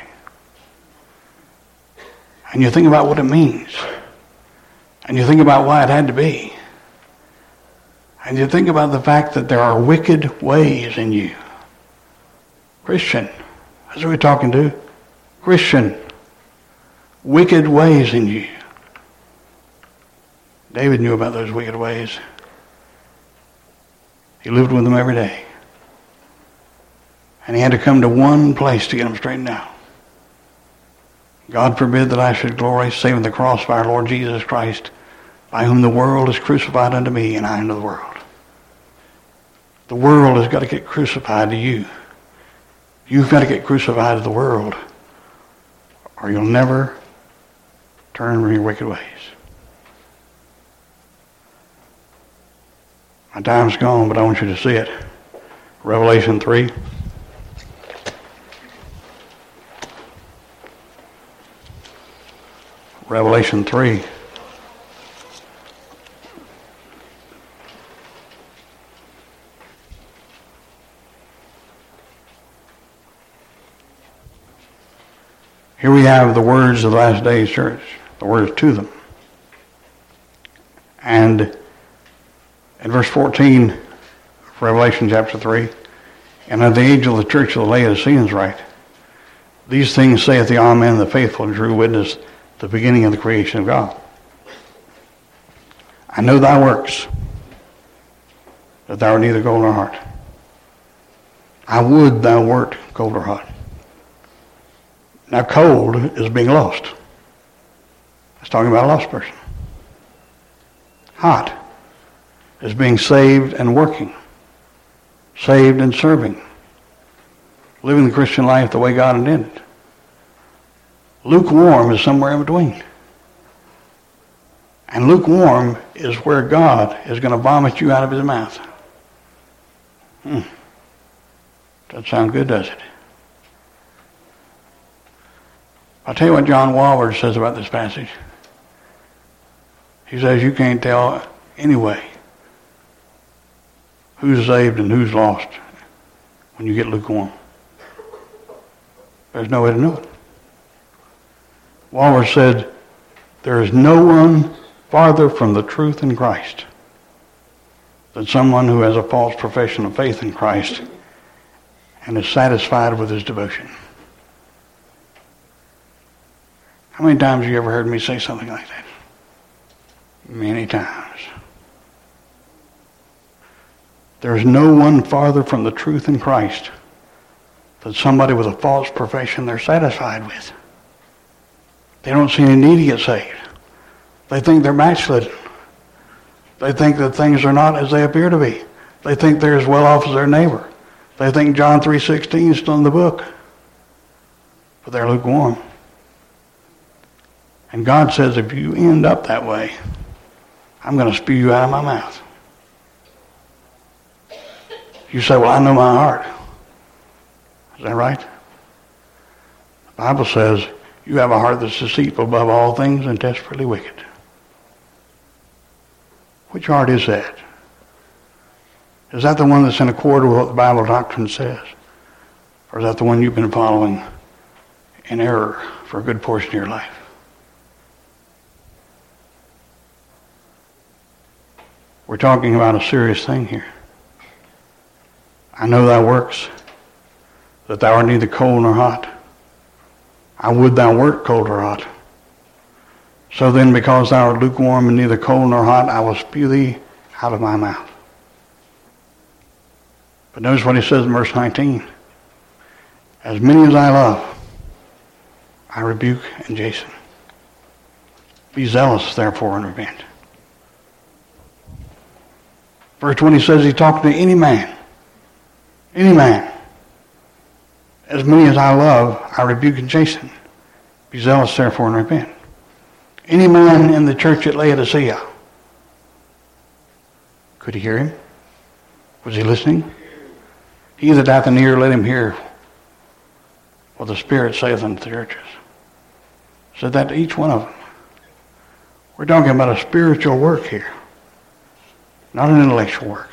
And you think about what it means, and you think about why it had to be, and you think about the fact that there are wicked ways in you. Christian, that's what we're talking to. Christian, wicked ways in you. David knew about those wicked ways. He lived with them every day. And he had to come to one place to get them straightened out. God forbid that I should glory, save in the cross of our Lord Jesus Christ, by whom the world is crucified unto me, and I unto the world. The world has got to get crucified to you. You've got to get crucified to the world, or you'll never turn from your wicked ways. My time's gone, but I want you to see it. Revelation three. Revelation three. Here we have the words of the last days church, the words to them. And in verse fourteen of Revelation chapter three, and of the angel of the church of the Laodiceans write, these things saith the Amen, the faithful and true witness, the beginning of the creation of God. I know thy works, that thou art neither cold nor hot. I would thou wert cold or hot. Now cold is being lost. It's talking about a lost person. Hot is being saved and working. Saved and serving. Living the Christian life the way God intended. Lukewarm is somewhere in between. And lukewarm is where God is going to vomit you out of his mouth. Hmm. Doesn't sound good, does it? I'll tell you what John Walvoord says about this passage. He says you can't tell anyway who's saved and who's lost when you get lukewarm. There's no way to know it. Walvoord said, there is no one farther from the truth in Christ than someone who has a false profession of faith in Christ and is satisfied with his devotion. How many times have you ever heard me say something like that? Many times. There is no one farther from the truth in Christ than somebody with a false profession they're satisfied with. They don't see any need to get saved. They think they're backslidden. They think that things are not as they appear to be. They think they're as well off as their neighbor. They think John three sixteen is still in the book. But they're lukewarm. And God says, if you end up that way, I'm going to spew you out of my mouth. You say, well, I know my heart. Is that right? The Bible says, you have a heart that's deceitful above all things and desperately wicked. Which heart is that? Is that the one that's in accord with what the Bible doctrine says? Or is that the one you've been following in error for a good portion of your life? We're talking about a serious thing here. I know thy works, that thou art neither cold nor hot. I would thou wert cold or hot. So then, because thou art lukewarm and neither cold nor hot, I will spew thee out of my mouth. But notice what he says in verse nineteen. As many as I love, I rebuke and chasten. Be zealous, therefore, and repent. Verse twenty says he's talking to any man. Any man. As many as I love, I rebuke and chasten. Be zealous, therefore, and repent. Any man in the church at Laodicea. Could he hear him? Was he listening? He that hath an ear, let him hear what the Spirit saith unto the churches. Said that to each one of them. We're talking about a spiritual work here. Not an intellectual work.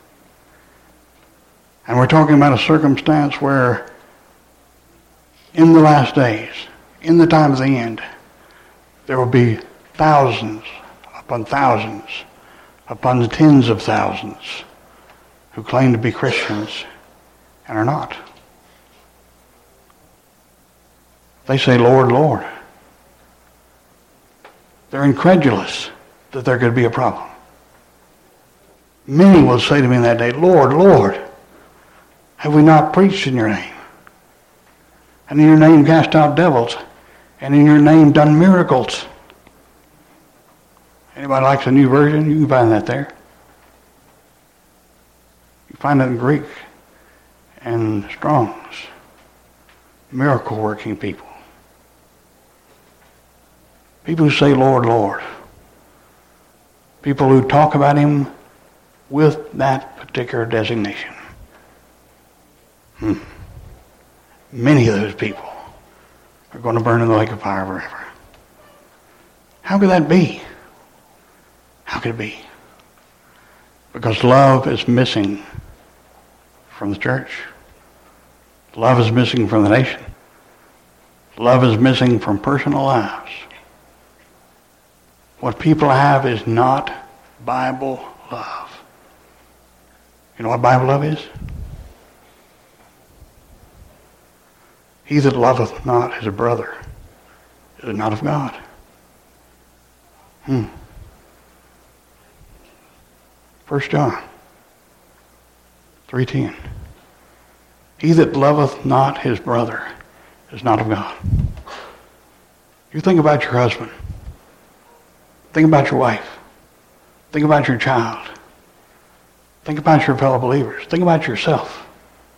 And we're talking about a circumstance where in the last days, in the time of the end, there will be thousands upon thousands upon the tens of thousands who claim to be Christians and are not. They say, Lord, Lord. They're incredulous that there could be a problem. Many will say to me in that day, Lord, Lord, have we not preached in your name? And in your name cast out devils, and in your name done miracles. Anybody likes a new version? You can find that there. You find it in Greek and Strong's. Miracle working people. People who say, Lord, Lord. People who talk about him with that particular designation. Hmm. Many of those people are going to burn in the lake of fire forever. How could that be? How could it be? Because love is missing from the church. Love is missing from the nation. Love is missing from personal lives. What people have is not Bible love. You know what Bible love is? He that loveth not his brother is not of God. Hmm. First John three ten. He that loveth not his brother is not of God. You think about your husband. Think about your wife. Think about your child. Think about your fellow believers. Think about yourself.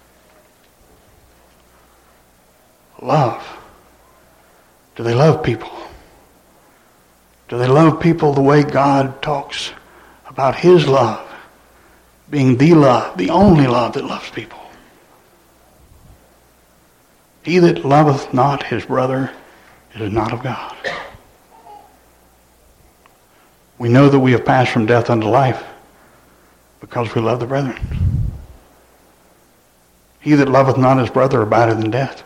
Love. Do they love people? Do they love people the way God talks about his love being the love, the only love that loves people? He that loveth not his brother is not of God. We know that we have passed from death unto life because we love the brethren. He that loveth not his brother abideth in death.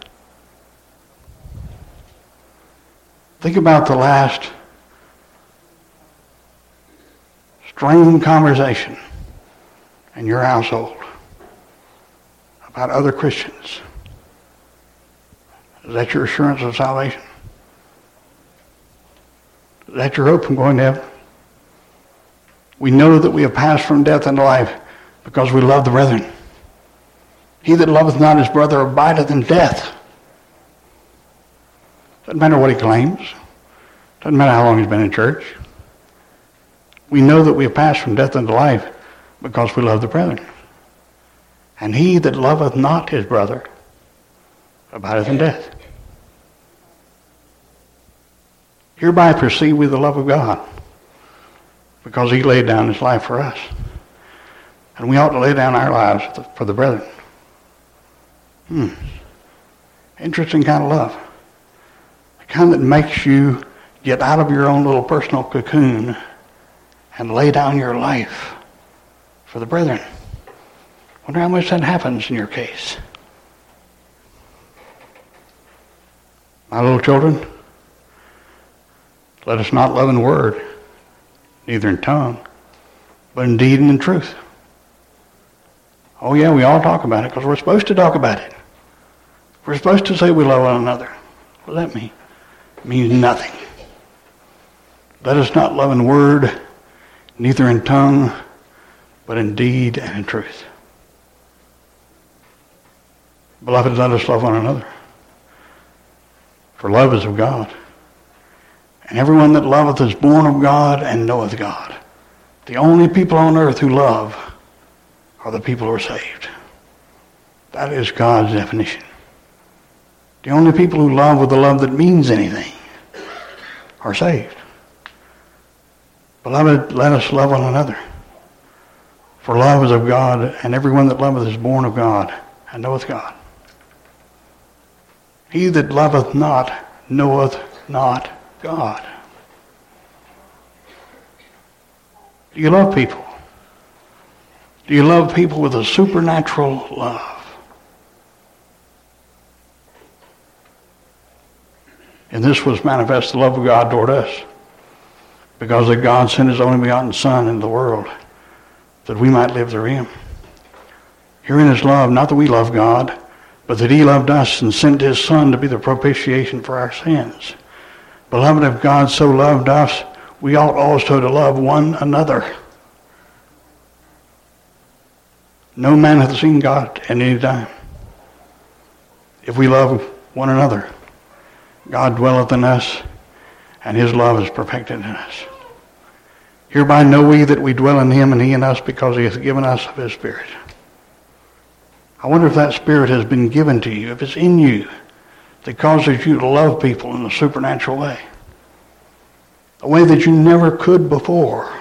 Think about the last strained conversation in your household about other Christians. Is that your assurance of salvation? Is that your hope from going to heaven? We know that we have passed from death unto life because we love the brethren. He that loveth not his brother abideth in death. Doesn't matter what he claims. Doesn't matter how long he's been in church. We know that we have passed from death unto life because we love the brethren. And he that loveth not his brother abideth in death. Hereby perceive we the love of God, because he laid down his life for us. And we ought to lay down our lives for the, for the brethren. Hmm. Interesting kind of love. The kind that makes you get out of your own little personal cocoon and lay down your life for the brethren. Wonder how much that happens in your case. My little children, let us not love in word, neither in tongue, but in deed and in truth. Oh yeah, we all talk about it because we're supposed to talk about it. We're supposed to say we love one another. What does that mean? It means nothing. Let us not love in word, neither in tongue, but in deed and in truth. Beloved, let us love one another. For love is of God. And everyone that loveth is born of God and knoweth God. The only people on earth who love are the people who are saved. That is God's definition. The only people who love with the love that means anything are saved. Beloved, let us love one another. For love is of God, and everyone that loveth is born of God and knoweth God. He that loveth not knoweth not God. Do you love people? Do you love people with a supernatural love? And this was manifest the love of God toward us, because that God sent his only begotten Son into the world that we might live through him. Herein is love, not that we love God, but that he loved us and sent his Son to be the propitiation for our sins. Beloved, if God so loved us, we ought also to love one another. No man hath seen God at any time. If we love one another, God dwelleth in us, and his love is perfected in us. Hereby know we that we dwell in him and he in us, because he hath given us of his Spirit. I wonder if that Spirit has been given to you, if it's in you, that causes you to love people in a supernatural way. A way that you never could before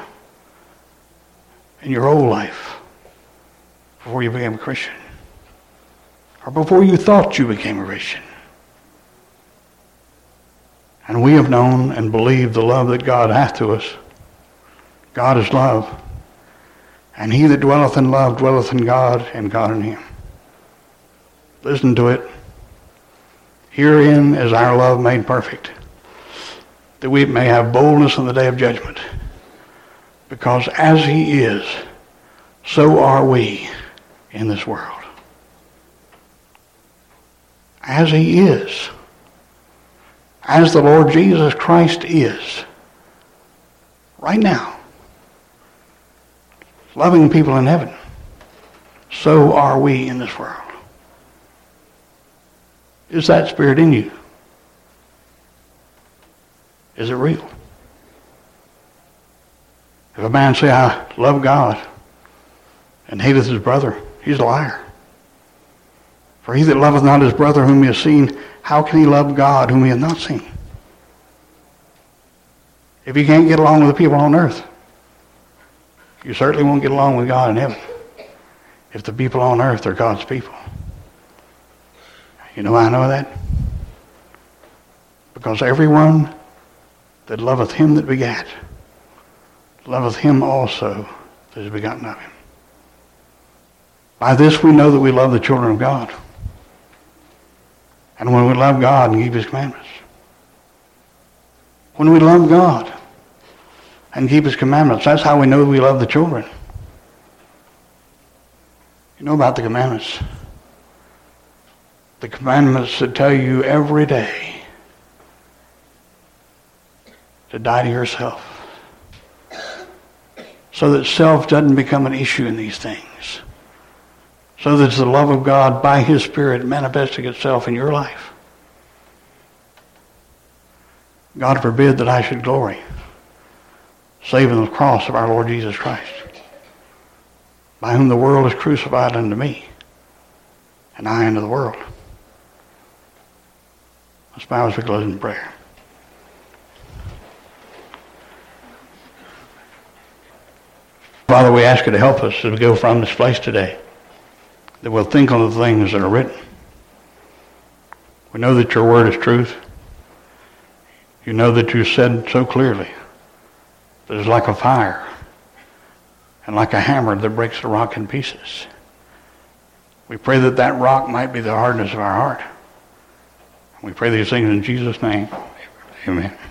in your old life, before you became a Christian, or before you thought you became a Christian. And we have known and believed the love that God hath to us. God is love. And he that dwelleth in love dwelleth in God, and God in him. Listen to it. Herein is our love made perfect, that we may have boldness in the day of judgment. Because as he is, so are we in this world. As he is, as the Lord Jesus Christ is, right now, loving people in heaven, so are we in this world. Is that spirit in you? Is it real? If a man say, I love God, and hateth his brother, he's a liar. For he that loveth not his brother whom he has seen, how can he love God whom he hath not seen? If you can't get along with the people on earth, you certainly won't get along with God in heaven. If the people on earth are God's people. You know how I know that? Because everyone that loveth him that begat, loveth him also that is begotten of him. By this we know that we love the children of God. And when we love God and keep his commandments. When we love God and keep his commandments, that's how we know we love the children. You know about the commandments. The commandments that tell you every day to die to yourself. So that self doesn't become an issue in these things. So that it's the love of God by his Spirit manifesting itself in your life. God forbid that I should glory, save in the cross of our Lord Jesus Christ, by whom the world is crucified unto me, and I unto the world. Let's bow as we close in prayer. Father, we ask you to help us as we go from this place today, that we'll think on the things that are written. We know that your word is truth. You know that you said so clearly that it's like a fire and like a hammer that breaks the rock in pieces. We pray that that rock might be the hardness of our heart. We pray these things in Jesus' name. Amen.